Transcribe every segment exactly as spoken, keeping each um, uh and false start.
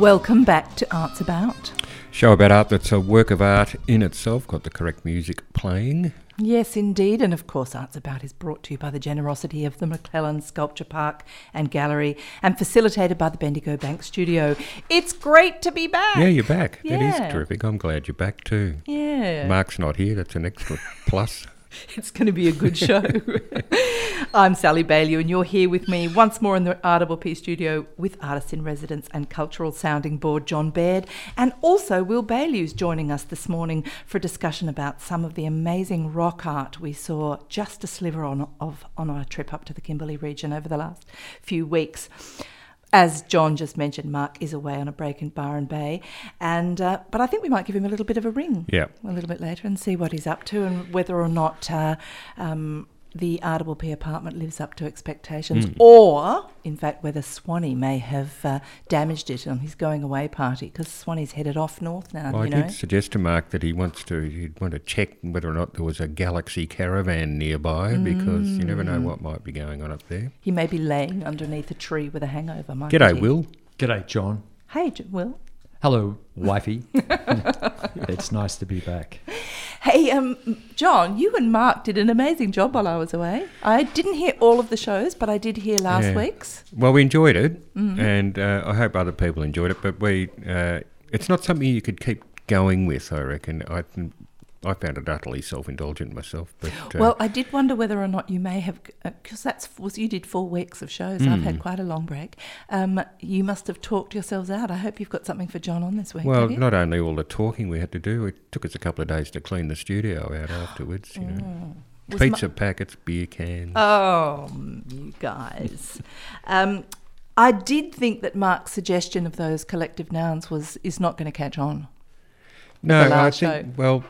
Welcome back to Arts About. Show about art that's a work of art in itself, got the correct music playing. Yes, indeed. And of course, Arts About is brought to you by the generosity of the McClellan Sculpture Park and Gallery and facilitated by the Bendigo Bank Studio. It's great to be back. Yeah, you're back. Yeah. That is terrific. I'm glad you're back too. Yeah. Mark's not here. That's an extra plus. It's going to be a good show. I'm Sally Bailey and you're here with me once more in the R W P studio with Artist in Residence and Cultural Sounding Board John Baird, and also Will Bailey's joining us this morning for a discussion about some of the amazing rock art we saw just a sliver on, of on our trip up to the Kimberley region over the last few weeks. As John just mentioned, Mark is away on a break in Byron Bay, and uh, but I think we might give him a little bit of a ring yeah. a little bit later and see what he's up to and whether or not uh, um, the R W P apartment lives up to expectations, mm. or, in fact, whether Swanee may have uh, damaged it on his going away party, because Swanee's headed off north now, well, you I know. did suggest to Mark that he wants to, he'd want to check whether or not there was a Galaxy caravan nearby, mm. because you never know what might be going on up there. He may be laying underneath a tree with a hangover, might G'day, he? Will. G'day, John. Hey, J- Will. Hello, wifey. It's nice to be back. Hey, um, John, you and Mark did an amazing job while I was away. I didn't hear all of the shows, but I did hear last yeah. week's. Well, we enjoyed it, mm. and uh, I hope other people enjoyed it, but we uh, it's not something you could keep going with, I reckon. I I found it utterly self-indulgent myself. But uh, well, I did wonder whether or not you may have, because uh, that's was you did four weeks of shows. Mm. I've had quite a long break. Um, you must have talked yourselves out. I hope you've got something for John on this week. Well, not only all the talking we had to do, it took us a couple of days to clean the studio out afterwards. You know, oh. Pizza ma- packets, beer cans. Oh, you guys. um, I did think that Mark's suggestion of those collective nouns was is not going to catch on. No, I think show. well.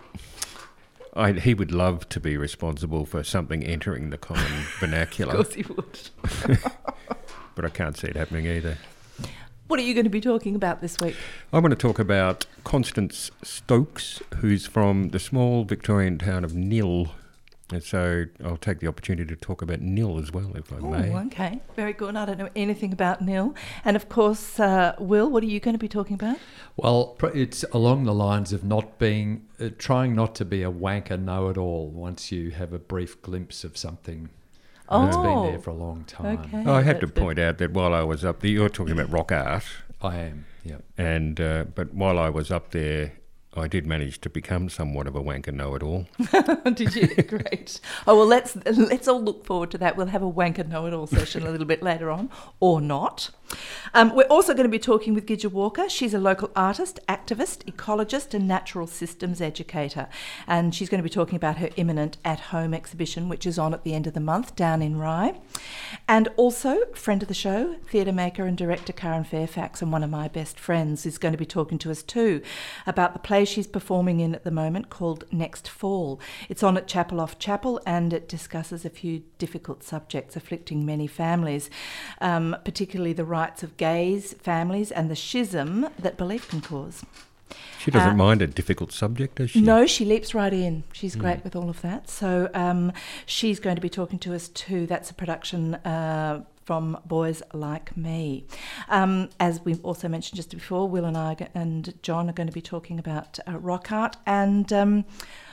I, he would love to be responsible for something entering the common vernacular. Of course he would. But I can't see it happening either. What are you going to be talking about this week? I want to talk about Constance Stokes, who's from the small Victorian town of Nil. And so I'll take the opportunity to talk about Nil as well, if I oh, may. Okay, very good. I don't know anything about Nil. And of course, uh, Will, what are you going to be talking about? Well, it's along the lines of not being, uh, trying not to be a wanker know-it-all once you have a brief glimpse of something oh, that's been there for a long time. Okay, oh, I have to good. point out that while I was up there, you're talking about rock art. I am, yeah. And uh, but while I was up there, I did manage to become somewhat of a wanker know-it-all. Did you? Great. Oh, well, let's let's all look forward to that. We'll have a wanker know-it-all session a little bit later on, or not. Um, we're also going to be talking with Gidja Walker. She's a local artist, activist, ecologist and natural systems educator. And she's going to be talking about her imminent at-home exhibition, which is on at the end of the month down in Rye. And also, friend of the show, theatre maker and director Karen Fairfax, and one of my best friends, is going to be talking to us too about the play she's performing in at the moment called Next Fall. It's on at Chapel Off Chapel, and it discusses a few difficult subjects afflicting many families, um, particularly the rights of gays, families, and the schism that belief can cause. She doesn't uh, mind a difficult subject, does she? No, she leaps right in. She's great mm. with all of that. So um, she's going to be talking to us too. That's a production uh, from Boys Like Me. Um, as we've also mentioned just before, Will and I and John are going to be talking about uh, rock art, and um,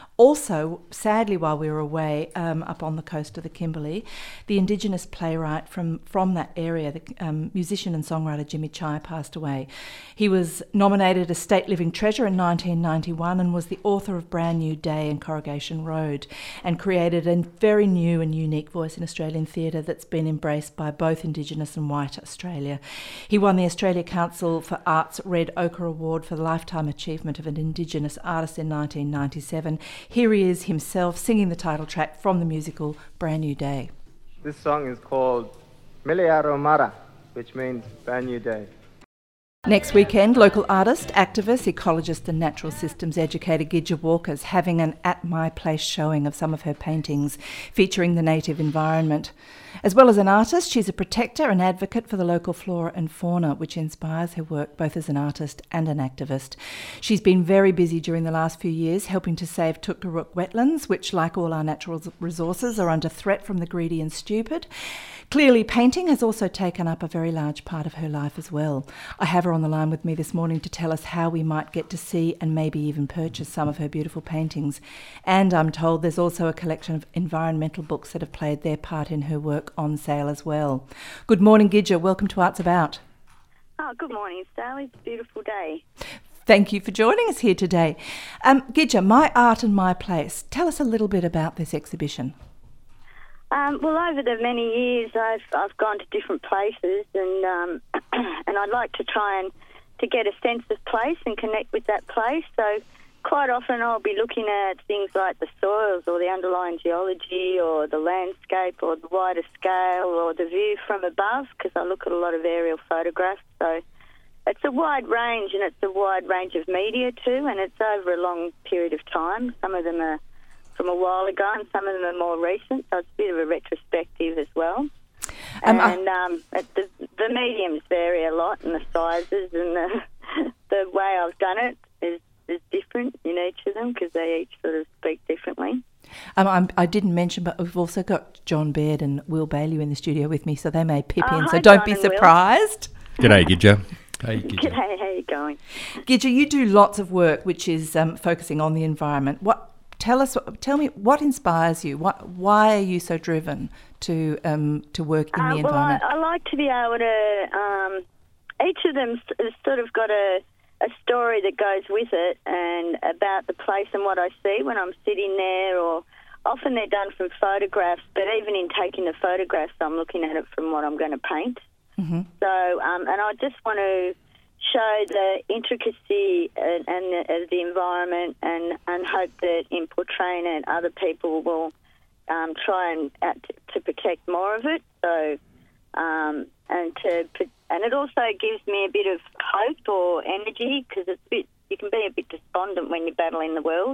also, sadly, while we were away um, up on the coast of the Kimberley, the Indigenous playwright from, from that area, the um, musician and songwriter Jimmy Chai, passed away. He was nominated as State Living Treasure in nineteen ninety-one and was the author of Brand New Day and Corrugation Road, and created a very new and unique voice in Australian theatre that's been embraced by both Indigenous and white Australia. He won the Australia Council for Arts Red Ochre Award for the Lifetime Achievement of an Indigenous Artist in nineteen ninety-seven. Here he is himself singing the title track from the musical Brand New Day. This song is called Miliaro Mara, which means Brand New Day. Next weekend, local artist, activist, ecologist and natural systems educator Gidja Walker is having an At My Place showing of some of her paintings featuring the native environment. As well as an artist, she's a protector and advocate for the local flora and fauna, which inspires her work both as an artist and an activist. She's been very busy during the last few years helping to save Tuktoyakul wetlands, which, like all our natural resources, are under threat from the greedy and stupid. Clearly, painting has also taken up a very large part of her life as well. I have Amber on the line with me this morning to tell us how we might get to see and maybe even purchase some of her beautiful paintings. And I'm told there's also a collection of environmental books that have played their part in her work on sale as well. Good morning, Gidja. Welcome to Arts About. Oh, good morning, Sally. It's a beautiful day. Thank you for joining us here today. Um, Gidja, My Art and My Place. Tell us a little bit about this exhibition. Um, well, over the many years, I've I've gone to different places, and um, and I'd like to try and to get a sense of place and connect with that place. So quite often I'll be looking at things like the soils or the underlying geology or the landscape or the wider scale or the view from above, because I look at a lot of aerial photographs. So it's a wide range, and it's a wide range of media too, and it's over a long period of time. Some of them are from a while ago, and some of them are more recent, so it's a bit of a retrospective as well. Um, and um, the, the mediums vary a lot, and the sizes, and the the way I've done it is, is different in each of them, because they each sort of speak differently. Um, I'm, I didn't mention, but we've also got John Baird and Will Bailey in the studio with me, so they may pip oh, in, hi, so don't John be and Will. surprised. G'day, Gidja. Hey, Gidja. G'day, how you going? Gidja, you do lots of work which is um, focusing on the environment. What? Tell us, tell me, what inspires you? What, why are you so driven to um, to work in Uh, the well, I, environment? I like to be able to. Um, each of them has sort of got a, a story that goes with it, and about the place and what I see when I'm sitting there. Or often they're done from photographs, but even in taking the photographs, I'm looking at it from what I'm going to paint. Mm-hmm. So, um, and I just want to show the intricacy and, and the, of the environment, and, and hope that in portraying it, other people will um, try and uh, to, to protect more of it. So, um, and to and it also gives me a bit of hope or energy, because it's a bit, you can be a bit despondent when you're battling the world.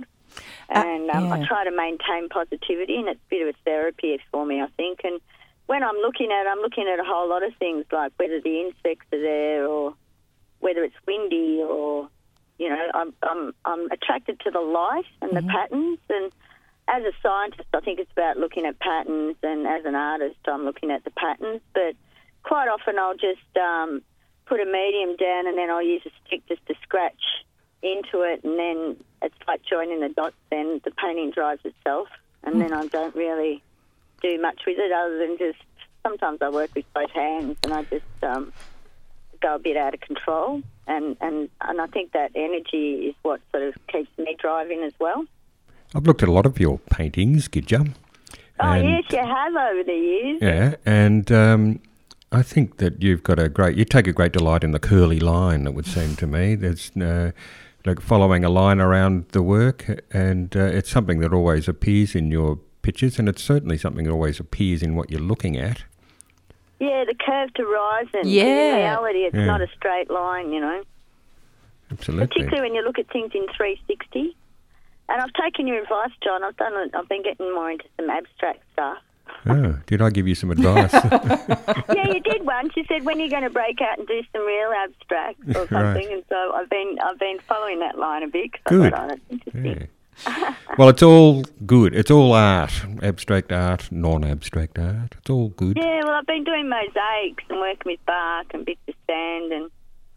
And um, uh, yeah. I try to maintain positivity, and it's a bit of a therapy for me, I think. And when I'm looking at it, I'm looking at a whole lot of things, like whether the insects are there, or whether it's windy, or, you know, I'm I'm, I'm attracted to the light and Mm-hmm. the patterns. And as a scientist, I think it's about looking at patterns, and as an artist, I'm looking at the patterns. But quite often I'll just um, put a medium down, and then I'll use a stick just to scratch into it, and then it's like joining the dots. Then the painting drives itself, and then I don't really do much with it other than just, sometimes I work with both hands, and I just um, go a bit out of control, and, and, and I think that energy is what sort of keeps me driving as well. I've looked at a lot of your paintings, Gidja. Oh, and- yes, you have over the years. Yeah, and um, I think that you've got a great, you take a great delight in the curly line, it would seem to me. There's uh, like following a line around the work, and uh, it's something that always appears in your pictures, and it's certainly something that always appears in what you're looking at. Yeah, the curved horizon. 'Cause Yeah. In reality, it's Yeah. not a straight line, you know. Absolutely. Particularly when you look at things in three sixty. And I've taken your advice, John. I've done. A, I've been getting more into some abstract stuff. Oh, did I give you some advice? Yeah, you did once. You said when you're going to break out and do some real abstract or something, Right. and so I've been I've been following that line a bit. 'Cause I Good. thought, oh, that's interesting. Yeah. Well, it's all good. It's all art, abstract art, non-abstract art. It's all good. Yeah, well, I've been doing mosaics and working with bark and bits of sand, and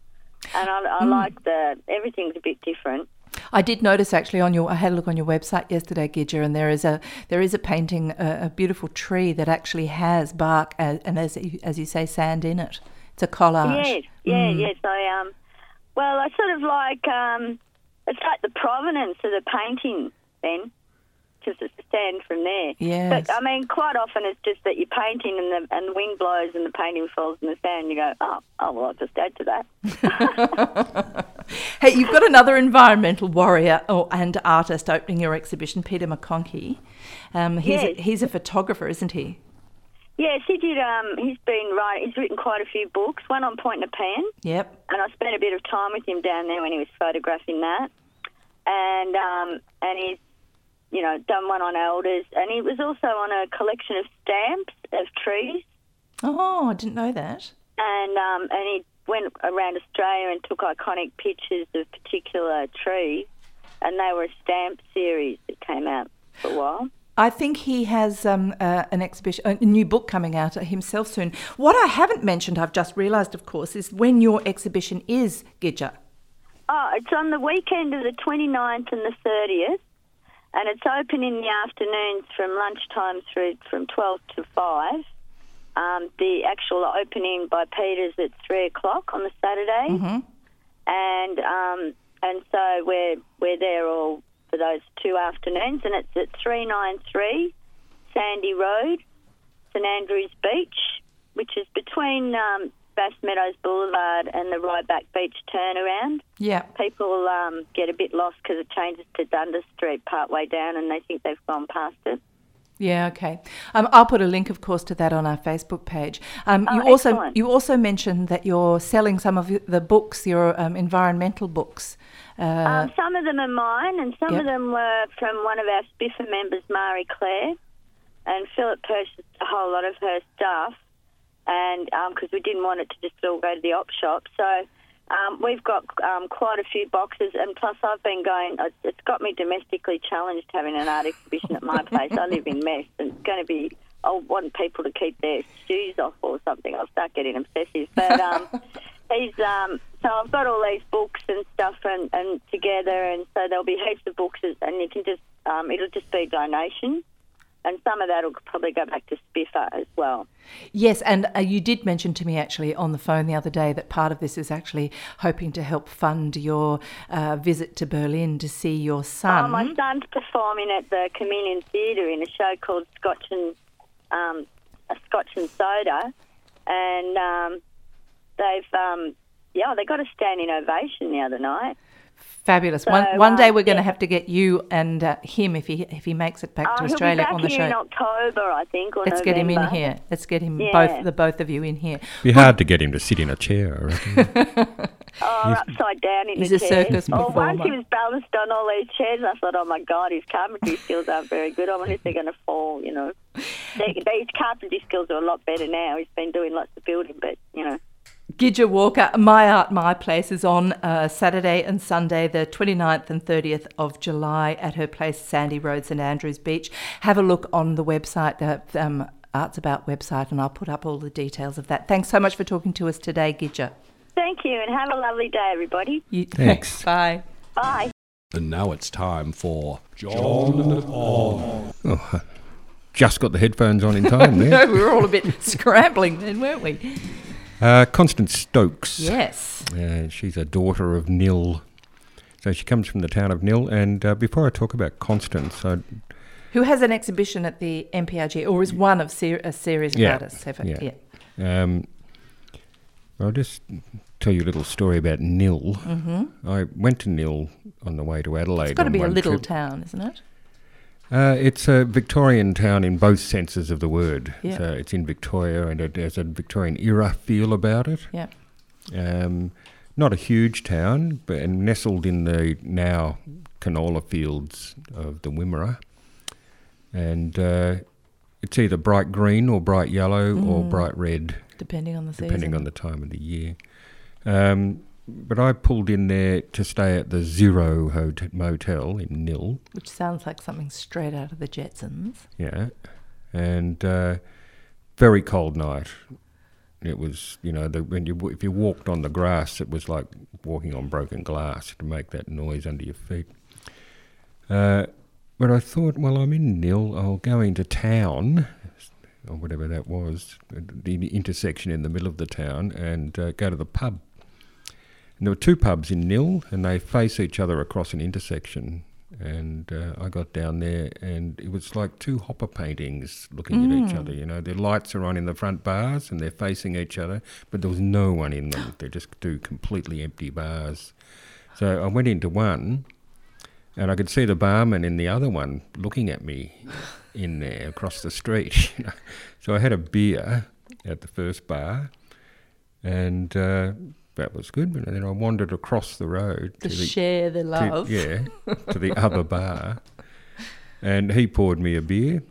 and I, I like the everything's a bit different. I did notice actually on your, I had a look on your website yesterday, Gidja, and there is a there is a painting, a, a beautiful tree that actually has bark as, and as you, as you say, sand in it. It's a collage. Yes, yeah, yes. I um, well, I sort of like um, it's like the provenance of the painting then, just to stand from there. Yes. But I mean, quite often it's just that you're painting and the and the wind blows and the painting falls in the sand. And you go, oh, oh, well, I'll just add to that. Hey, you've got another environmental warrior or, and artist opening your exhibition, Peter McConkie. Um, he's, Yes. a, he's a photographer, isn't he? Yes, he did. Um, he's been writing. He's written quite a few books. One on Point Nepean. Yep. And I spent a bit of time with him down there when he was photographing that. And um, and he's, you know, done one on elders. And he was also on a collection of stamps of trees. Oh, I didn't know that. And um, and he went around Australia and took iconic pictures of particular trees. And they were a stamp series that came out for a while. I think he has um, uh, an exhibition, a new book coming out himself soon. What I haven't mentioned, I've just realised, of course, is when your exhibition is, Gidja. Oh, it's on the weekend of the twenty-ninth and the thirtieth, and it's open in the afternoons from lunchtime through from twelve to five. Um, the actual opening by Peter's at three o'clock on the Saturday, Mm-hmm. and um, and so we're we're there all for those two afternoons, and it's at three ninety-three Sandy Road, St Andrews Beach, which is between um, Bass Meadows Boulevard and the Ryback Beach turnaround. Yeah. People um, get a bit lost because it changes to Dundas Street part way down, and they think they've gone past it. Yeah, okay. Um, I'll put a link, of course, to that on our Facebook page. Um, Oh, you also excellent. you also mentioned that you're selling some of the books, your um, environmental books. Uh, Um, some of them are mine, and some Yep. of them were from one of our Spiffer members, Marie Claire, and Philip purchased a whole lot of her stuff, and because we didn't want it to just all go to the op shop, so um, we've got um, quite a few boxes, and plus I've been going. It's got me domestically challenged having an art exhibition at my place. I live in Mess, and it's going to be. I want people to keep their shoes off or something. I'll start getting obsessive, but. Um, He's, um, so I've got all these books and stuff and, and together, and so there'll be heaps of books, and you can just, um, it'll just be donation, and some of that will probably go back to Spiffer as well. yes, and uh, you did mention to me actually on the phone the other day that part of this is actually hoping to help fund your uh, visit to Berlin to see your son. Oh, my son's performing at the Chameleon Theatre in a show called Scotch and um, a Scotch and Soda, and um, they've, um, yeah, they got a standing ovation the other night. Fabulous. So, one one day um, we're going to yeah. have to get you and uh, him if he if he makes it back Oh, to he'll Australia be back on the here show. in October, I think, or Let's get him in November. here. Let's get him Yeah. both the both of you in here. Be hard to get him to sit in a chair, I reckon. Oh, upside down in He's the a chair. circus Oh, once he performer. was balanced on all these chairs, I thought, oh my God, his carpentry skills aren't very good. I wonder if they're going to fall, you know. They, these carpentry skills are a lot better now. He's been doing lots of building, but, you know. Gidja Walker, My Art, My Place is on uh, Saturday and Sunday, the twenty-ninth and thirtieth of July at her place, Sandy Road, St Andrews Beach. Have a look on the website, the um, Arts About website, and I'll put up all the details of that. Thanks so much for talking to us today, Gidja. Thank you, and have a lovely day, everybody. You, Thanks. Bye. Bye. And now it's time for John On. Oh, just got the headphones on in time there. No, we were all a bit scrambling then, weren't we? Uh, Constance Stokes. Yes. Uh, she's a daughter of Nil. So she comes from the town of Nil. And uh, before I talk about Constance, I, Who has an exhibition at the M P R G, or is one of ser- a series of Yeah, artists? Have it? yeah. yeah. um, I'll just tell you a little story about Nil. Mm-hmm. I went to Nil on the way to Adelaide. It's got to on be a one little trip. town, isn't it? Uh, it's a Victorian town in both senses of the word. Yeah. So it's in Victoria and it has a Victorian era feel about it. Yeah. Um, not a huge town, but nestled in the now canola fields of the Wimmera. And uh, it's either bright green or bright yellow or bright red, Depending on the season. depending on the time of the year. Um, but I pulled in there to stay at the Zero Hot- Motel in Nil. Which sounds like something straight out of the Jetsons. Yeah, and uh, very cold night. It was, you know, the, when you if you walked on the grass, it was like walking on broken glass to make that noise under your feet. Uh, but I thought, well, I'm in Nil. I'll go into town, or whatever that was, the intersection in the middle of the town, and uh, go to the pub. And there were two pubs in Nil, and they face each other across an intersection. And uh, I got down there, and it was like two hopper paintings looking at each other. You know, their lights are on in the front bars, and they're facing each other, but there was no one in them. They're just two completely empty bars. So I went into one, and I could see the barman in the other one looking at me in there across the street. You know. So I had a beer at the first bar, and uh, that was good. And then I wandered across the road To to the share the to- love. yeah, to the other bar. And he poured me a beer.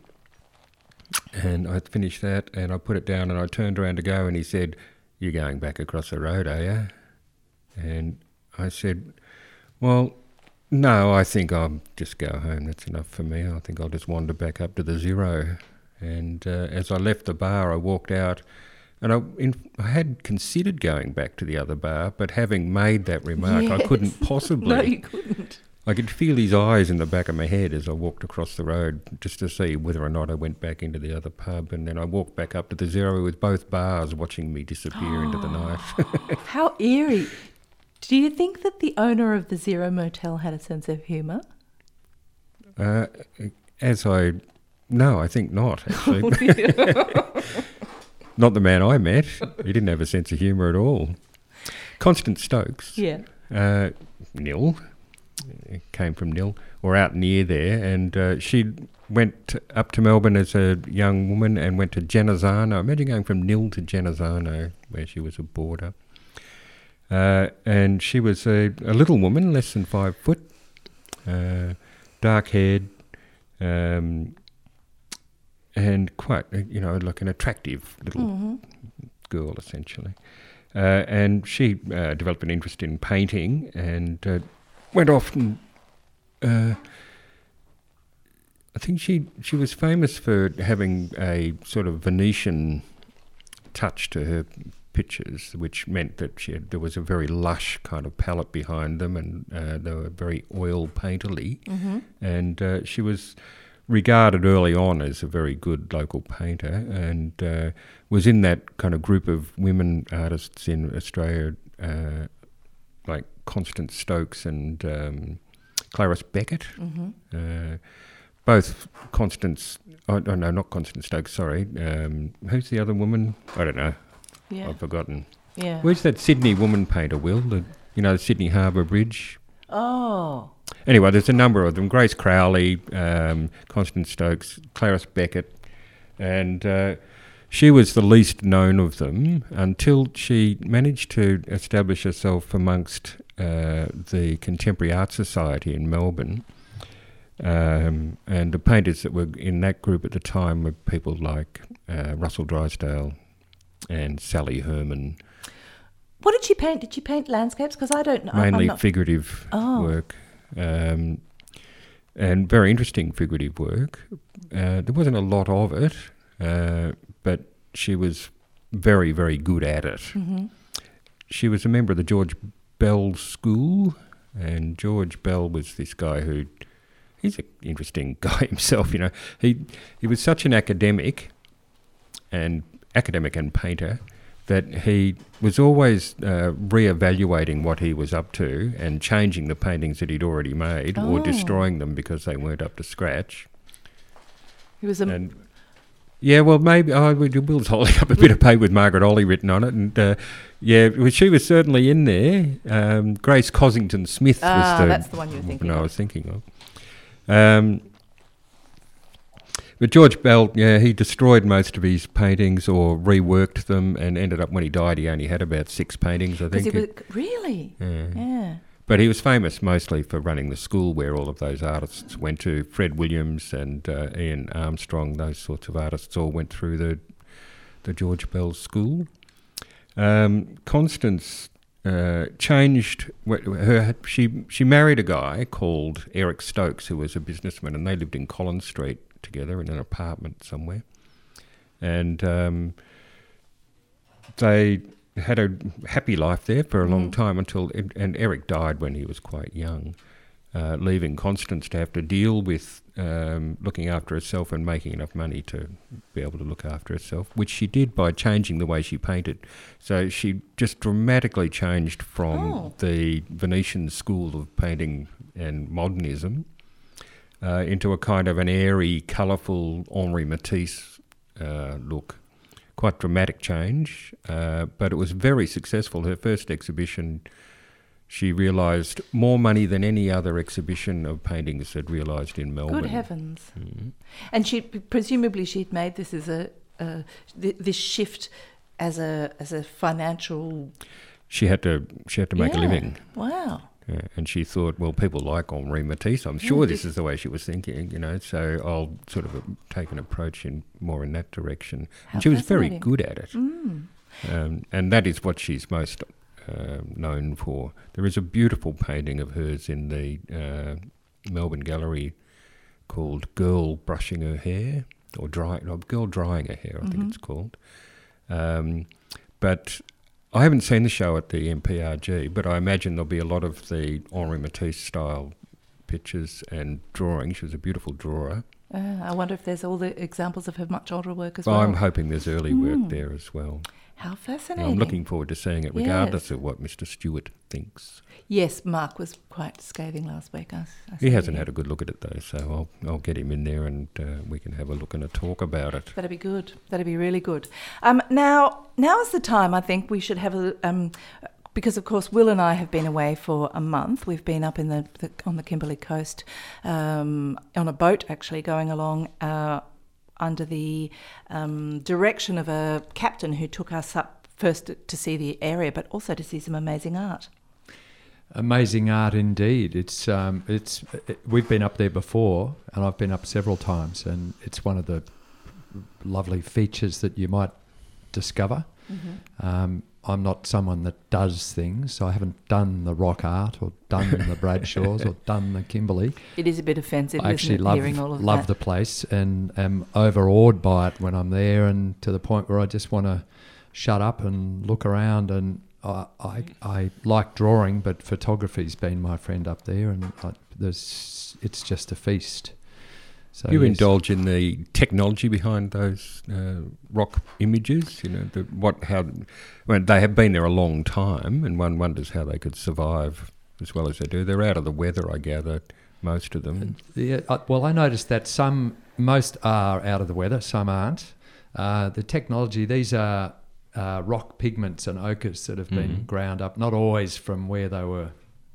And I finished that and I put it down and I turned around to go and he said, "You're going back across the road, are you?" And I said, "Well, No, I think I'll just go home. That's enough for me. I think I'll just wander back up to the Zero. And uh, as I left the bar, I walked out, and I, in, I had considered going back to the other bar, but having made that remark, Yes. I couldn't possibly. No, you couldn't. I could feel his eyes in the back of my head as I walked across the road just to see whether or not I went back into the other pub. And then I walked back up to the Zero with both bars watching me disappear into the night. How eerie. Do you think that the owner of the Zero Motel had a sense of humour? uh, as I... No, I think not, actually. Not the man I met. He didn't have a sense of humour at all. Constance Stokes, Yeah. uh, Nil, came from Nil, or out near there, and uh, she went up to Melbourne as a young woman and went to Genazzano. Imagine going from Nil to Genazzano, where she was a boarder. Uh, and she was a, a little woman, less than five foot, uh, dark-haired, um, and quite, uh, you know, like an attractive little Mm-hmm. girl, essentially. Uh, and she uh, developed an interest in painting and uh, went off and... Uh, I think she she was famous for having a sort of Venetian touch to her pictures, which meant that she had, there was a very lush kind of palette behind them, and uh, they were very oil painterly. Mm-hmm. And uh, she was regarded early on as a very good local painter, and uh, was in that kind of group of women artists in Australia, uh, like Constance Stokes and um, Clarice Beckett. Mm-hmm. Uh, both Constance, oh, oh no, not Constance Stokes, sorry. Um, who's the other woman? I don't know. Yeah. I've forgotten. Yeah. Where's that Sydney woman painter, Will? The, you know, the Sydney Harbour Bridge? Oh. Anyway, there's a number of them. Grace Crowley, um, Constance Stokes, Clarice Beckett, and uh, she was the least known of them until she managed to establish herself amongst uh, the Contemporary Art Society in Melbourne. Um, and the painters that were in that group at the time were people like uh, Russell Drysdale and Sally Herman. What did she paint? Did she paint landscapes? Because I don't know. Mainly I'm not... figurative Oh. work, um, and very interesting figurative work. Uh, there wasn't a lot of it, uh, but she was very, very good at it. Mm-hmm. She was a member of the George Bell School, and George Bell was this guy who, he's an interesting guy himself, you know. He, he was such an academic, and academic and painter, that he was always uh, re-evaluating what he was up to and changing the paintings that he'd already made Oh. or destroying them because they weren't up to scratch. He was a... And yeah, well, maybe oh, we- Will's holding up a bit of paper with Margaret Ollie written on it, and uh, yeah, well, she was certainly in there. Um, Grace Cossington Smith Ah, was the that's the one you were thinking one I of. was thinking of. Um, But George Bell, yeah, he destroyed most of his paintings or reworked them, and ended up, when he died, he only had about six paintings, I Because think. he was... Really? yeah. Yeah. But he was famous mostly for running the school where all of those artists went to. Fred Williams and uh, Ian Armstrong, those sorts of artists all went through the the George Bell School. Um, Constance uh, changed wh- her. She she married a guy called Eric Stokes, who was a businessman, and they lived in Collins Street together in an apartment somewhere. And um, they had a happy life there for a long Mm. time until, and Eric died when he was quite young, uh, leaving Constance to have to deal with um, looking after herself and making enough money to be able to look after herself, which she did by changing the way she painted. So she just dramatically changed from Oh. the Venetian school of painting and modernism uh, into a kind of an airy, colourful Henri Matisse uh, look. Quite dramatic change, uh, but it was very successful. Her first exhibition, she realised more money than any other exhibition of paintings had realised in Melbourne. Good heavens. Mhm. And she presumably she'd made this as a, a th- this shift as a as a financial... She had to she had to make a Yeah. living. Wow. Yeah, and she thought, well, people like Henri Matisse. I'm sure Mm, this did- is the way she was thinking, you know, so I'll sort of uh, take an approach in more in that direction. How And she was very fascinating. good at it. Mm. Um, and that is what she's most uh, known for. There is a beautiful painting of hers in the uh, Melbourne Gallery called Girl Brushing Her Hair, or dry, no, Girl Drying Her Hair, I Mm-hmm. think it's called. Um, but I haven't seen the show at the M P R G, but I imagine there'll be a lot of the Henri Matisse style pictures and drawing. She was a beautiful drawer. Uh, I wonder if there's all the examples of her much older work as Well, well. I'm hoping there's early work there as well. How And fascinating. I'm looking forward to seeing it, Yes. regardless of what Mister Stewart thinks. Yes, Mark was quite scathing last week. I, I He see. hasn't had a good look at it, though, so I'll I'll get him in there and uh, we can have a look and a talk about it. That'd be good. That'd be really good. Um, now, now is the time I think we should have a... Um, because, of course, Will and I have been away for a month. We've been up in the, the on the Kimberley coast um, on a boat, actually, going along uh, under the um, direction of a captain who took us up first to see the area, but also to see some amazing art. Amazing art indeed. It's um, it's it, we've been up there before, and I've been up several times, and it's one of the lovely features that you might discover. Mm-hmm. Um, I'm not someone that does things, so I haven't done the rock art or done the Bradshaws or done the Kimberley. It is a bit offensive, I actually isn't it, love hearing all of love that? the place and am overawed by it when I'm there, and to the point where I just want to shut up and look around. And I I, I like drawing, but photography's been my friend up there, and I, there's it's just a feast. So You yes. indulge in the technology behind those uh, rock images, you know, the, what, how, well, they have been there a long time, and one wonders how they could survive as well as they do. They're out of the weather, I gather, most of them. Yeah, uh, well, I noticed that some, most are out of the weather, some aren't. Uh, the technology, these are uh, rock pigments and ochres that have been Mhm. ground up, not always from where they were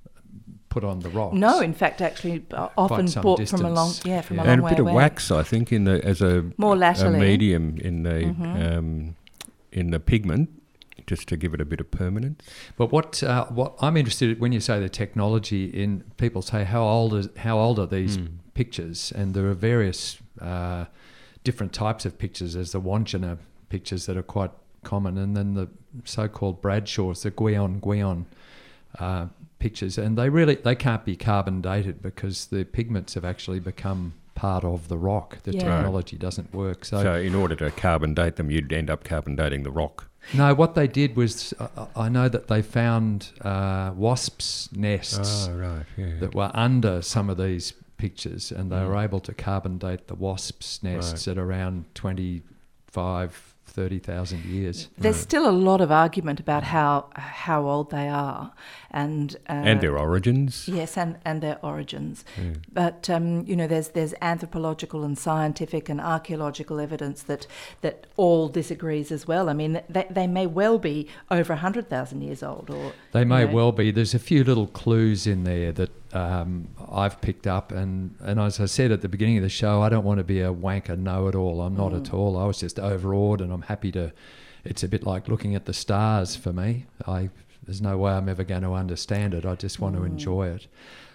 put on the rocks. No, in fact, actually, uh, often some bought from a long, distance, yeah, from yeah. a long And a way bit of away. wax, I think, in the as a, More a laterally. medium in the Mhm. um, in the pigment, just to give it a bit of permanence. But what uh, what I'm interested in when you say the technology, in people say how old is how old are these Mm. pictures, and there are various uh, different types of pictures. There's the Wandjina pictures that are quite common, and then the so-called Bradshaws, the Guion Guion uh, pictures, and they really they can't be carbon dated because the pigments have actually become part of the rock. The Yeah. technology doesn't work. So, So in order to carbon date them, you'd end up carbon dating the rock. no, what they did was uh, I know that they found uh, wasps' nests Oh, right, yeah. that were under some of these pictures, and they Mm. were able to carbon date the wasps' nests at around twenty-five, thirty thousand years. There's still a lot of argument about how how old they are, and uh, and their origins. yes, and, and their origins. Yeah. But um, you know, there's there's anthropological and scientific and archaeological evidence that that all disagrees as well. I mean, they they may well be over a hundred thousand years old, or They may you know, well be. There's a few little clues in there that um, I've picked up, and, and as I said at the beginning of the show, I don't want to be a wanker know-it-all. I'm not Mm. at all. I was just overawed, and I'm happy to. It's a bit like looking at the stars for me. I there's no way I'm ever going to understand it. I just want to Mm. enjoy it.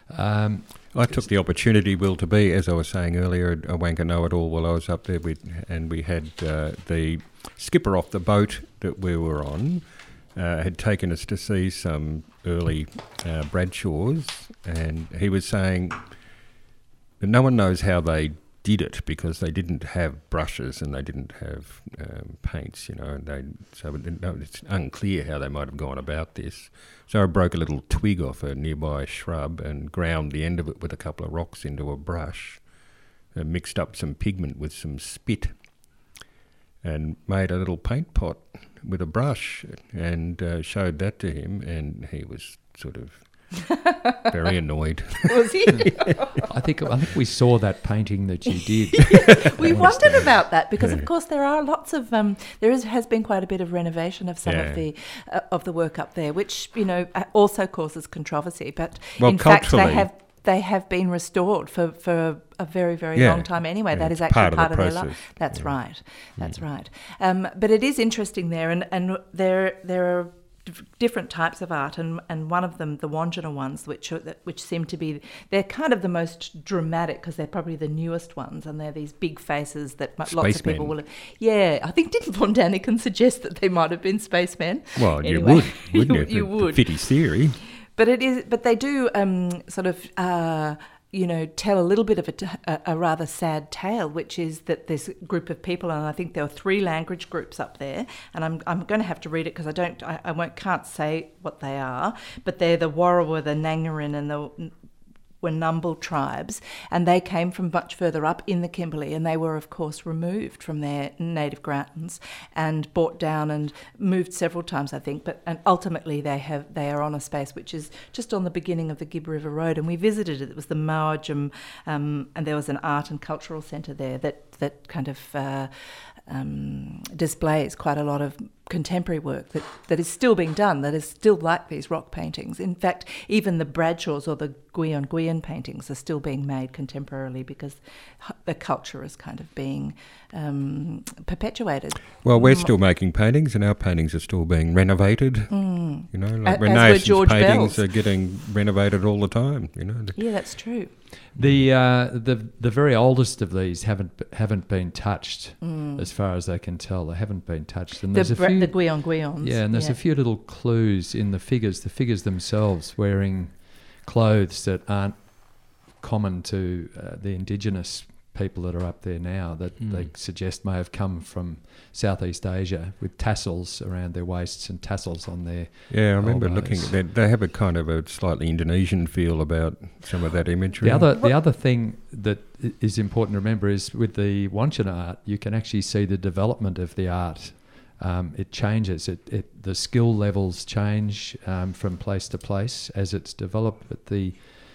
Um, I took the opportunity, Will, to be, as I was saying earlier, a wanker know-it-all while I was up there, we, and we had uh, the skipper off the boat that we were on uh, had taken us to see some early uh, Bradshaws, and he was saying that no one knows how they did it because they didn't have brushes and they didn't have um, paints, you know, and they so it- no, it's unclear how they might have gone about this. So I broke a little twig off a nearby shrub and ground the end of it with a couple of rocks into a brush, and mixed up some pigment with some spit, and made a little paint pot with a brush, and uh, showed that to him, and he was sort of very annoyed. Was he? I think I think we saw that painting that you did. We wondered about that because, of course, there are lots of um, there is has been quite a bit of renovation of some Yeah. of the uh, of the work up there, which you know uh, also causes controversy. But Well, in fact, they culturally- have they have been restored for, for a very very Yeah. long time anyway. Yeah, that it's is actually part part, of the of, their process. life. That's Yeah. right. That's right. Um, but it is interesting there, and and there there are d- different types of art, and, and one of them, the Wandjina ones, which are, which seem to be, they're kind of the most dramatic because they're probably the newest ones, and they're these big faces that m- lots of people will. Yeah, I think didn't Von Daniken suggest that they might have been spacemen? Well, anyway, you would, wouldn't you, you? you The- would. The Fitty theory. But it is, but they do um, sort of. Uh, you know, tell a little bit of a, t- a, a rather sad tale, which is that this group of people, and I think there were three language groups up there, and I'm I'm going to have to read it because I don't, I, I won't, can't say what they are, but they're the Warrawa, the Nangarin, and the Wanumble tribes, and they came from much further up in the Kimberley, and they were, of course, removed from their native grounds and brought down and moved several times, I think. But and ultimately, they have they are on a space which is just on the beginning of the Gibb River Road, and we visited it. It was the Mawajum, um, and there was an art and cultural centre there that that kind of uh, um, displays quite a lot of contemporary work that, that is still being done, that is still like these rock paintings. In fact, even the Bradshaws or the Gwion Gwion paintings are still being made contemporarily because the culture is kind of being um, perpetuated. Well, we're still making paintings, and our paintings are still being renovated. Mm. You know, like A- as were Renaissance George paintings Bell's. are getting renovated all the time. You know, Yeah, that's true. The uh, the the very oldest of these haven't haven't been touched, as far as I can tell. They haven't been touched, and The, there's a bra- few. the Gwion Gwions. Yeah, and there's yeah. a few little clues in the figures. The figures themselves wearing clothes that aren't common to uh, the indigenous people that are up there now, that Mm. they suggest may have come from Southeast Asia, with tassels around their waists and tassels on their yeah, I remember elbows. looking at that. They have a kind of a slightly Indonesian feel about some of that imagery. The other, the other thing that i- is important to remember is with the Wandjina art, you can actually see the development of the art. Um, it changes. It, it the skill levels change um, from place to place as it's developed. But the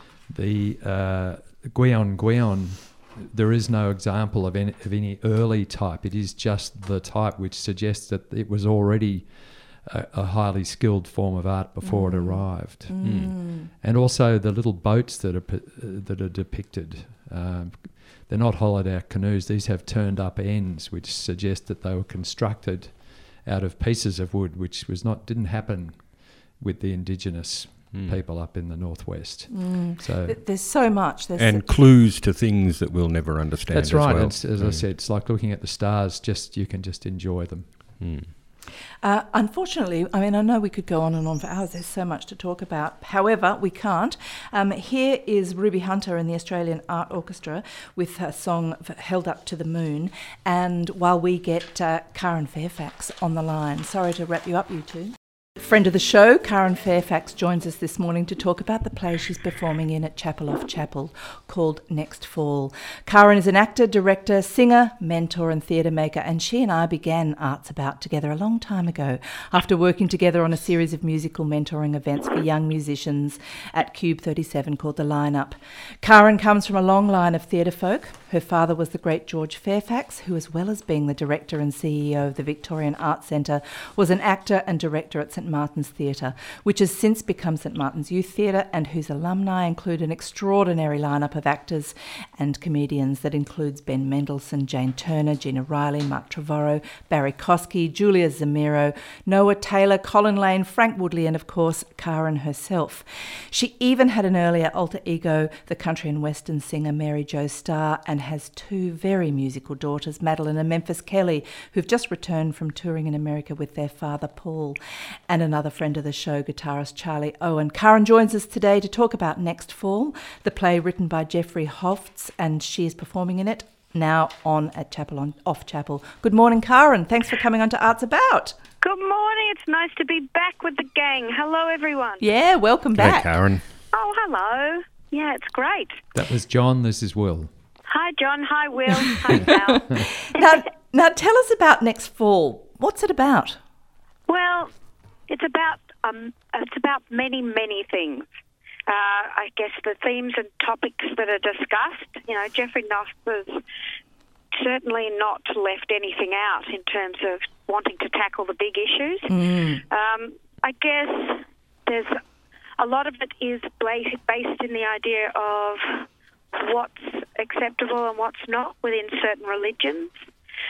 the uh, Gwion Gwion, there is no example of any, of any early type. It is just the type which suggests that it was already a, a highly skilled form of art before it arrived. Mm. And also the little boats that are pe- uh, that are depicted. Um, they're not hollowed out canoes. These have turned up ends, which suggest that they were constructed out of pieces of wood, which was not didn't happen with the indigenous Mm. people up in the northwest. Mm. So Th- There's so much. There's and clues to things that we'll never understand. that's as right. Well. It's, as I Mm. said, it's like looking at the stars. Just you can just enjoy them. Mm. Uh, unfortunately, I mean, I know we could go on and on for hours. There's so much to talk about. However, we can't. Um, here is Ruby Hunter and the Australian Art Orchestra with her song f- Held Up to the Moon. And while we get uh, Karen Fairfax on the line. Sorry to wrap you up, you two. Friend of the show, Karen Fairfax, joins us this morning to talk about the play she's performing in at Chapel Off Chapel called Next Fall. Karen is an actor, director, singer, mentor and theatre maker, and she and I began Arts About together a long time ago after working together on a series of musical mentoring events for young musicians at Cube thirty-seven called The Line-Up. Karen comes from a long line of theatre folk. Her father was the great George Fairfax, who, as well as being the director and C E O of the Victorian Arts Centre, was an actor and director at St Martin's Theatre, which has since become St Martin's Youth Theatre, and whose alumni include an extraordinary lineup of actors and comedians that includes Ben Mendelsohn, Jane Turner, Gina Riley, Mark Trevorrow, Barry Kosky, Julia Zamiro, Noah Taylor, Colin Lane, Frank Woodley, and of course Karen herself. She even had an earlier alter ego, the country and western singer Mary Jo Starr, and has two very musical daughters, Madeline and Memphis Kelly, who've just returned from touring in America with their father Paul, and another friend of the show, guitarist Charlie Owen. Karen joins us today to talk about Next Fall, the play written by Jeffrey Hofts, and she is performing in it now on at Chapel on Off Chapel. Good morning, Karen. Thanks for coming on to Arts About. Good morning. It's nice to be back with the gang. Hello, everyone. Yeah, welcome Hey, back. Karen. Oh, hello. Yeah, it's great. That was John. This is Will. Hi, John. Hi, Will. Hi, Sal. now, now, tell us about Next Fall. What's it about? Well, it's about um, it's about many, many things. Uh, I guess the themes and topics that are discussed. You know, Jeffrey Noss has certainly not left anything out in terms of wanting to tackle the big issues. Mm. Um, I guess there's a lot of it is based in the idea of what's acceptable and what's not within certain religions.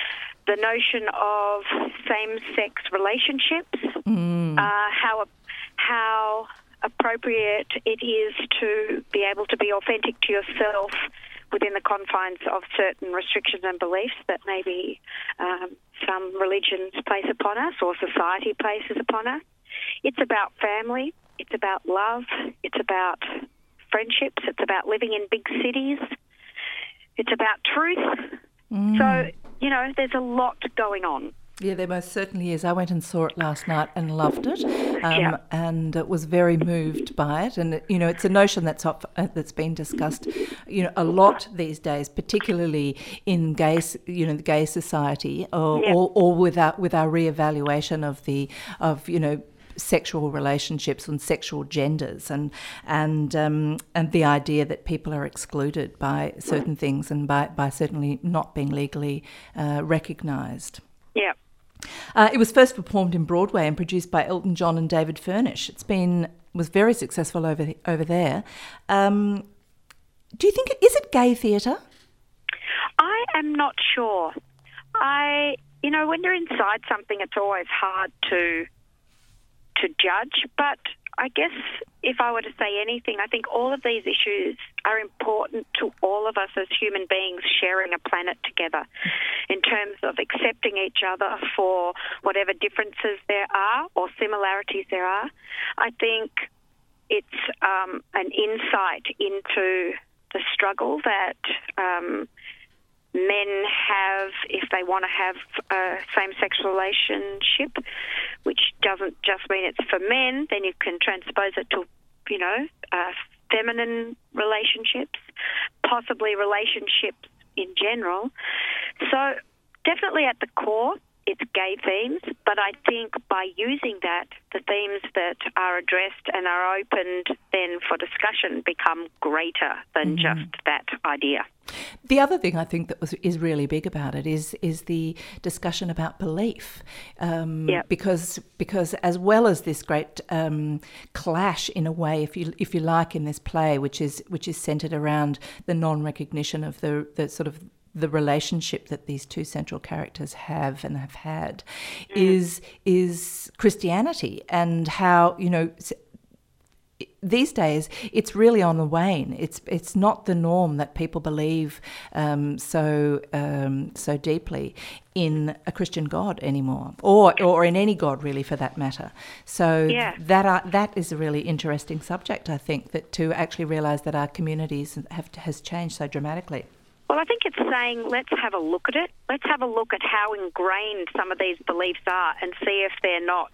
the notion of same-sex relationships, Mm. uh, how how appropriate it is to be able to be authentic to yourself within the confines of certain restrictions and beliefs that maybe um, some religions place upon us or society places upon us. It's about family. It's about love. It's about friendships. It's about living in big cities. It's about truth. Mm. So, you know, there's a lot going on. Yeah, there most certainly is. I went and saw it last night and loved it, um, Yeah. and was very moved by it. And you know, it's a notion that's up, uh, that's been discussed, you know, a lot these days, particularly in gay, s- you know, the gay society, or Yeah. or, or with our with our reevaluation of the of you know. sexual relationships and sexual genders, and and um, and the idea that people are excluded by certain things and by, by certainly not being legally uh, recognised. Yeah. Uh, it was first performed in Broadway and produced by Elton John and David Furnish. It's been was very successful over over there. Um, do you think is it gay theatre? I am not sure. I, you know, when you're inside something, it's always hard to to judge. But I guess if I were to say anything, I think all of these issues are important to all of us as human beings sharing a planet together in terms of accepting each other for whatever differences there are or similarities there are. I think it's um, an insight into the struggle that um, men have if they want to have a same-sex relationship, which doesn't just mean it's for men. Then you can transpose it to, you know, uh, feminine relationships, possibly relationships in general. So definitely at the core, it's gay themes, but I think by using that, the themes that are addressed and are opened then for discussion become greater than Mm-hmm. just that idea. The other thing I think that was is really big about it is is the discussion about belief, um, Yep. because because as well as this great um, clash in a way, if you if you like, in this play, which is which is centred around the non-recognition of the the sort of the relationship that these two central characters have and have had, mm. is is Christianity, and how, you know, these days it's really on the wane. It's it's not the norm that people believe um, so um, so deeply in a Christian God anymore, or or in any God really for that matter. So yeah. that are, that is a really interesting subject, I think, that to actually realise that our communities have has changed so dramatically. Well, I think it's saying let's have a look at it. Let's have a look at how ingrained some of these beliefs are and see if they're not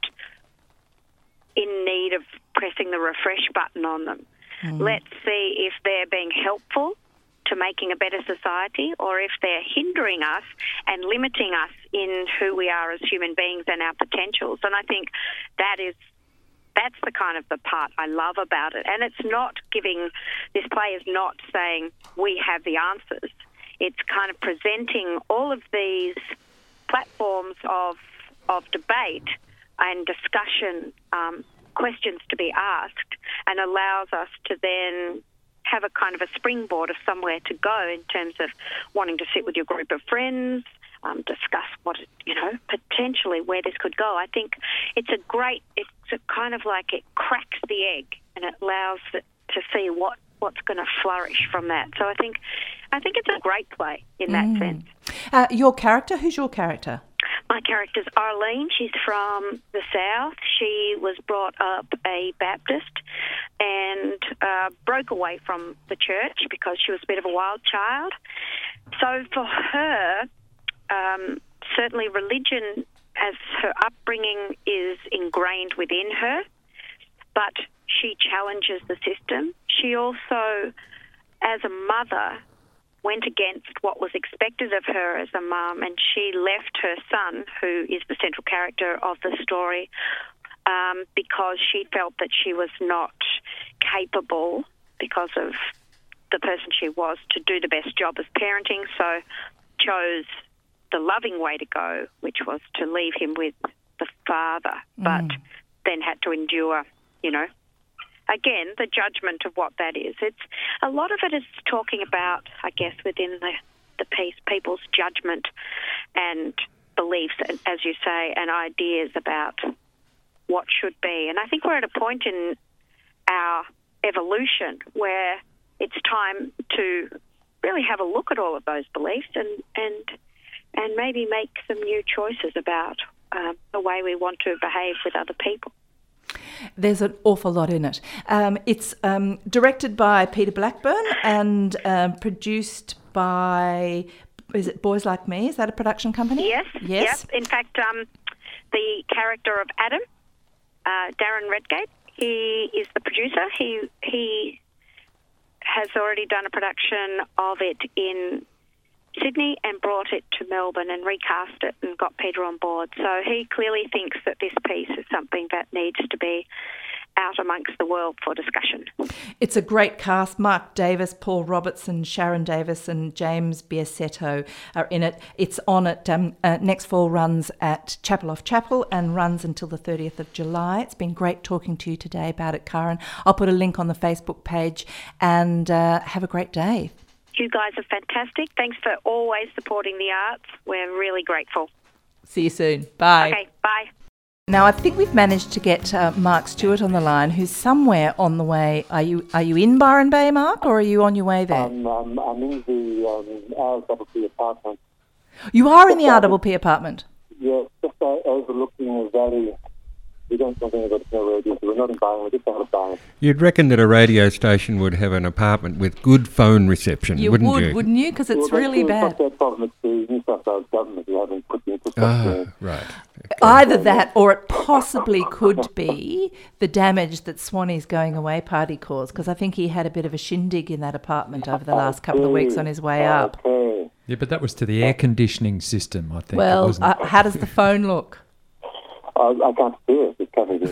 in need of pressing the refresh button on them. Mm. Let's see if they're being helpful to making a better society, or if they're hindering us and limiting us in who we are as human beings and our potentials. And I think that is that's the kind of the part I love about it. And it's not giving, this play is not saying we have the answers. It's kind of presenting all of these platforms of of debate and discussion, um, questions to be asked, and allows us to then have a kind of a springboard of somewhere to go in terms of wanting to sit with your group of friends, um, discuss what, you know, potentially where this could go. I think it's a great, it's a kind of like it cracks the egg and it allows it to see what, what's going to flourish from that. So I think, I think it's a great play in that mm. sense. Uh, your character, who's your character? My character's Arlene. She's from the South. She was brought up a Baptist and uh, broke away from the church because she was a bit of a wild child. So for her, um, certainly religion as her upbringing is ingrained within her, but she challenges the system. She also, as a mother, went against what was expected of her as a mum, and she left her son, who is the central character of the story, um, because she felt that she was not capable, because of the person she was, to do the best job as parenting, so chose the loving way to go, which was to leave him with the father, mm. but then had to endure, you know, again, the judgment of what that is. It's a lot of it is talking about, I guess, within the, the piece, people's judgment and beliefs, and, as you say, and ideas about what should be. And I think we're at a point in our evolution where it's time to really have a look at all of those beliefs and and and maybe make some new choices about um, the way we want to behave with other people. There's an awful lot in it. Um, it's um, directed by Peter Blackburn and um, produced by, is it Boys Like Me? Is that a production company? Yes. Yes. Yep. In fact, um, the character of Adam, uh, Darren Redgate, he is the producer. He he has already done a production of it in Sydney and brought it to Melbourne and recast it and got Peter on board. So he clearly thinks that this piece is something that needs to be out amongst the world for discussion. It's a great cast. Mark Davis, Paul Robertson, Sharon Davis and James Biasetto are in it. It's on at, um, uh, next fall runs at Chapel Off Chapel and runs until the thirtieth of July. It's been great talking to you today about it, Karen. I'll put a link on the Facebook page and uh, have a great day. You guys are fantastic. Thanks for always supporting the arts. We're really grateful. See you soon. Bye. Okay, bye. Now, I think we've managed to get uh, Mark Stewart on the line, who's somewhere on the way. Are you are you in Byron Bay, Mark, or are you on your way there? Um, um, I'm in the um, R double P apartment. You are in the R double P apartment? Yeah, just uh, overlooking a valley. We don't want anybody to know radio, so we're not in Byron, we're just out of Byron. You'd reckon that a radio station would have an apartment with good phone reception, you wouldn't would, you? wouldn't you? Because it's well, really bad. It's not their problem, it's the New South Wales government who haven't put the infrastructure in. Ah, right. Okay. Either that or it possibly could be the damage that Swanee's going away party caused, because I think he had a bit of a shindig in that apartment over the last couple of weeks on his way up. Okay. Yeah, but that was to the air conditioning system, I think. Well, wasn't it? uh, how does the phone look? I, I can't see it, it's covered in.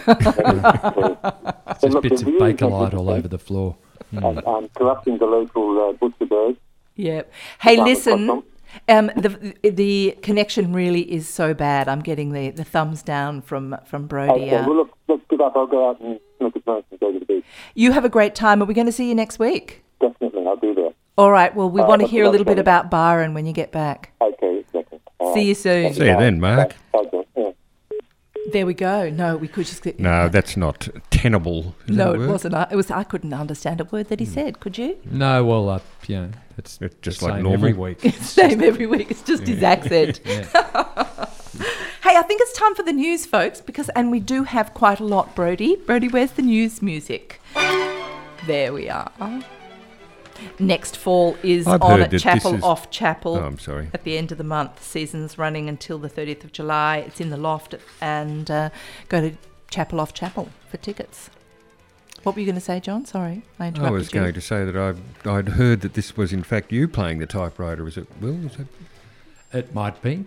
There's So look, bits the of view is Bakelite all magnificent. over the floor. Mm. I'm, I'm corrupting the local uh, butcher bird. Yep. Hey, Well, listen, welcome. um, the the connection really is so bad. I'm getting the, the thumbs down from, from Brody. Okay, Uh, well, look, let's give up. I'll go out and look at nice and go to the beach. you have a great time. Are we going to see you next week? Definitely, I'll do that. All right. Well, we Uh, want to that's hear a little bit okay. about Byron when you get back. Okay, exactly. All See right. you soon. See you then, Mark. Okay, yeah. There we go. No, we could just get... No, that's not tenable. Is No, that a it word? wasn't. I, it was. I couldn't understand a word that he said. Could you? No, well, uh, you know, it's, It's just the like same normal. every week. Same every week. It's just his accent. Yeah. Hey, I think it's time for the news, folks, because and we do have quite a lot, Brody. Brody, where's the news music? There we are. Next fall is I've on heard at that Chapel this is- Off Chapel. Oh, I'm sorry. At the end of the month. Season's running until the thirtieth of July. It's in the loft, and uh, go to Chapel Off Chapel for tickets. What were you going to say, John? Sorry, I interrupted I was you. going to say that I've, I'd heard that this was in fact you playing the typewriter. Was it Will? Is it? It might be.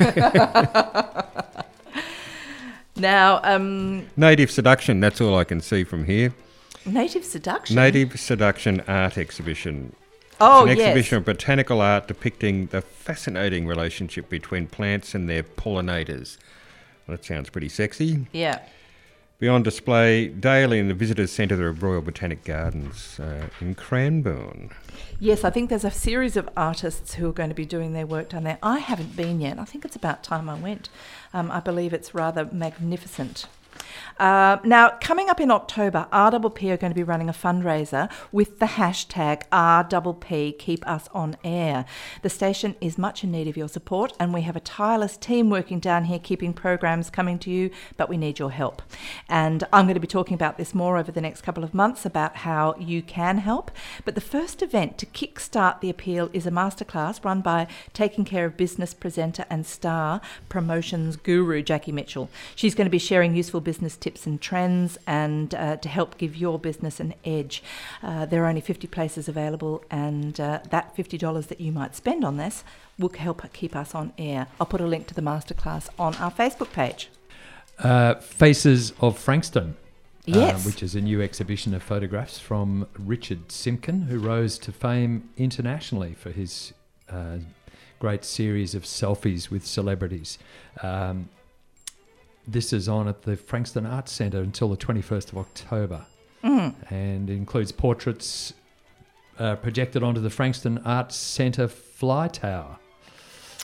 Now, um, Native Seduction, that's all I can see from here. Native Seduction. Native Seduction Art Exhibition. Oh, It's an yes. exhibition of botanical art depicting the fascinating relationship between plants and their pollinators. Well, that sounds pretty sexy. Yeah. Be on display daily in the Visitors Centre of Royal Botanic Gardens uh, in Cranbourne. Yes, I think there's a series of artists who are going to be doing their work down there. I haven't been yet. I think it's about time I went. Um, I believe it's rather magnificent. Uh, now, coming up in October, R P P are going to be running a fundraiser with the hashtag R P P Keep Us On Air. The station is much in need of your support, and we have a tireless team working down here keeping programs coming to you, but we need your help. And I'm going to be talking about this more over the next couple of months about how you can help. But the first event to kickstart the appeal is a masterclass run by Taking Care of Business presenter and star promotions guru Jackie Mitchell. She's going to be sharing useful business tips and trends and uh, to help give your business an edge. Uh, there are only fifty places available, and uh, that fifty dollars that you might spend on this will help keep us on air. I'll put a link to the masterclass on our Facebook page. Uh, Faces of Frankston. Yes. Uh, which is a new exhibition of photographs from Richard Simkin, who rose to fame internationally for his uh, great series of selfies with celebrities. Um, This is on at the Frankston Arts Centre until the twenty-first of October Mm. and includes portraits uh, projected onto the Frankston Arts Centre fly tower.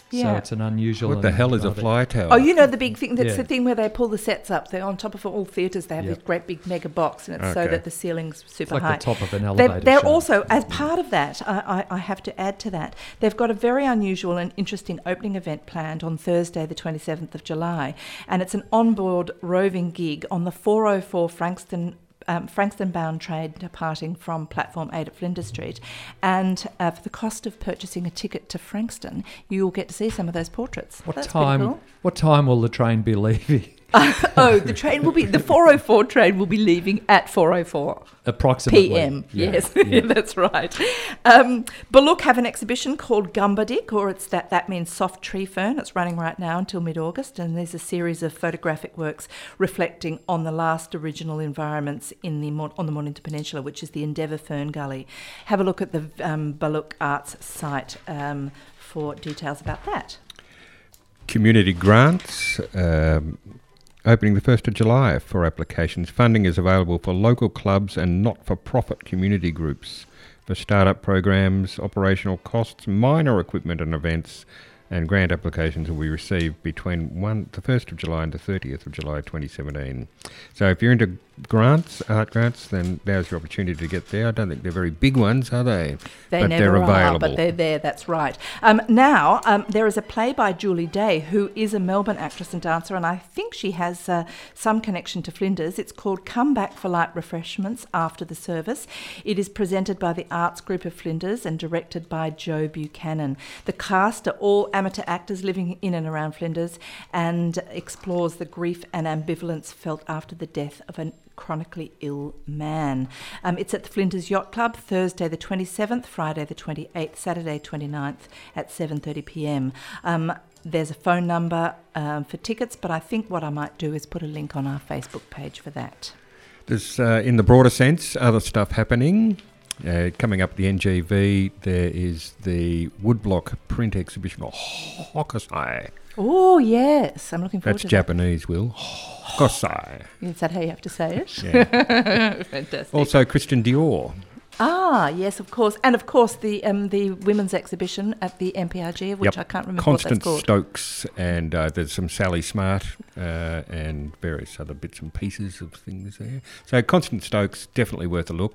So Yeah. it's an unusual. What the and hell is a rather- fly tower? Oh, you know the big thing. That's Yeah. the thing where they pull the sets up. They're on top of all theatres. They have Yep. this great big mega box, and it's so Okay. that the ceiling's super It's like high. the top of an They're, elevator. they're shaft. also, as part of that, I, I, I have to add to that, they've got a very unusual and interesting opening event planned on Thursday, the twenty-seventh of July, and it's an onboard roving gig on the four oh four Frankston. Um, Frankston-bound train departing from Platform eight at Flinders Street, and uh, for the cost of purchasing a ticket to Frankston, you'll get to see some of those portraits. What That's pretty time? cool. What time will the train be leaving? Oh, the train will be, the four oh four train will be leaving at four oh four Approximately. p m. Yeah, Yes, yeah. that's right. Um, Ballook have an exhibition called Gumbadik, or it's that, that means soft tree fern. It's running right now until mid-August, and there's a series of photographic works reflecting on the last original environments in the Mon- on the Mornington Peninsula, which is the Endeavour Fern Gully. Have a look at the um, Ballook Arts site um, for details about that. Community grants. Um, Opening the first of July for applications. Funding is available for local clubs and not-for-profit community groups for start-up programs, operational costs, minor equipment and events, and grant applications will be received between one, the first of July and the thirtieth of July twenty seventeen. So if you're into grants, art grants, then now's your opportunity to get there. I don't think they're very big ones, are they? They but never they're are, available. but they're there, that's right. Um, now, um, there is a play by Julie Day, who is a Melbourne actress and dancer, and I think she has uh, some connection to Flinders. It's called Come Back for Light Refreshments After the Service. It is presented by the Arts Group of Flinders and directed by Joe Buchanan. The cast are all amateur actors living in and around Flinders, and explores the grief and ambivalence felt after the death of a chronically ill man. Um, it's at the Flinders Yacht Club, Thursday the twenty-seventh, Friday the twenty-eighth, Saturday twenty-ninth at seven thirty p m. Um, there's a phone number um, for tickets, but I think what I might do is put a link on our Facebook page for that. There's, uh, in the broader sense, other stuff happening. Uh, coming up at the N G V, there is the woodblock print exhibition, or Hokusai. Oh, yes. I'm looking forward That's to Japanese, Will. Hokusai. that. Is that how you have to say it? Yeah. Fantastic. Also, Christian Dior. Ah, yes, of course. And, of course, the um, the women's exhibition at the M P R G, of which Yep. I can't remember Constance what that's called. Stokes, and uh, there's some Sally Smart uh, and various other bits and pieces of things there. So Constance Stokes, definitely worth a look.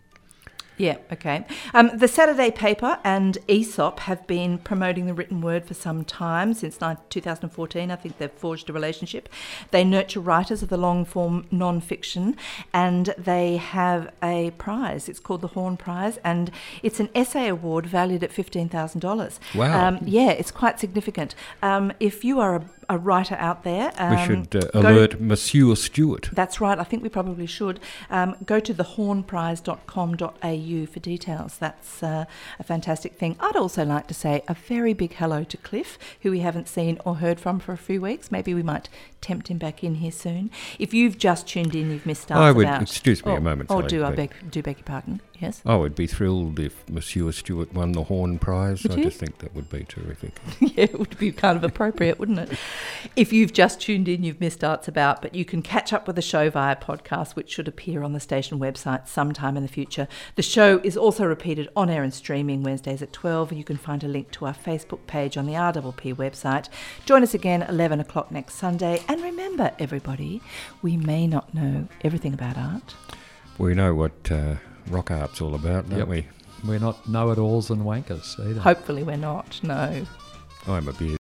Yeah, okay. Um, the Saturday paper and Aesop have been promoting the written word for some time, since two thousand fourteen. I think they've forged a relationship. They nurture writers of the long-form non-fiction, and they have a prize. It's called the Horn Prize, and it's an essay award valued at fifteen thousand dollars. Wow. Um, yeah, it's quite significant. Um, if you are a, a writer out there... Um, we should uh, go- alert Monsieur Stewart. That's right, I think we probably should. Um, go to the horn prize dot com dot a u for details. That's uh, a fantastic thing. I'd also like to say a very big hello to Cliff, who we haven't seen or heard from for a few weeks. Maybe we might tempt him back in here soon. If you've just tuned in, you've missed Arts I would, About... excuse me oh, a moment, Oh, Sally, do I but- beg, do beg your pardon, yes? I would be thrilled if Monsieur Stewart won the Horn Prize. Would I you? just think that would be terrific. Yeah, it would be kind of appropriate, wouldn't it? If you've just tuned in, you've missed Arts About, but you can catch up with the show via podcast, which should appear on the station website sometime in the future. The show is also repeated on air and streaming Wednesdays at twelve, and you can find a link to our Facebook page on the R P P website. Join us again at eleven o'clock next Sunday, and remember, everybody, we may not know everything about art. We know what uh, rock art's all about, don't Yep. we? We're not know-it-alls and wankers either. Hopefully we're not, no. I'm a beer